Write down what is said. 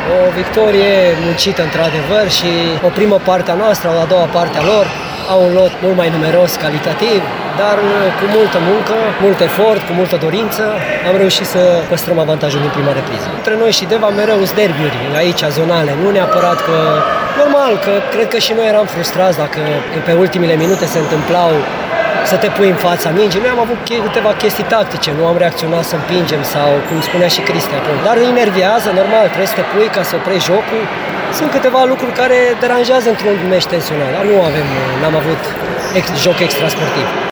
O victorie muncită într-adevăr și o primă parte a noastră, o a doua parte a lor. Au un lot mult mai numeros, calitativ, dar cu multă muncă, mult efort, cu multă dorință, am reușit să păstrăm avantajul din prima repriză. Între noi și Deva mereu sunt derbiuri aici, zonale, nu neapărat că... Normal, că cred că și noi eram frustrați dacă pe ultimile minute se întâmplau să te pui în fața mingii. Noi am avut câteva chestii tactice, nu am reacționat să împingem sau, cum spunea și Cristi acum. Dar îi nervează, normal, trebuie să te pui ca să oprești jocul. Sunt câteva lucruri care deranjează într-un meci tensionat, dar n-am avut joc extrasportiv.